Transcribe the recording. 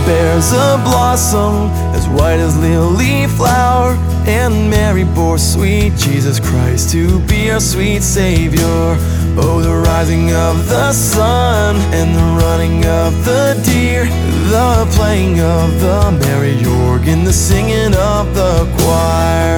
bears a blossom as white as lily flower, and Mary bore sweet Jesus Christ to be our sweet Savior. Oh, the rising of the sun and the running of the deer, the playing of the merry organ, the singing of the choir.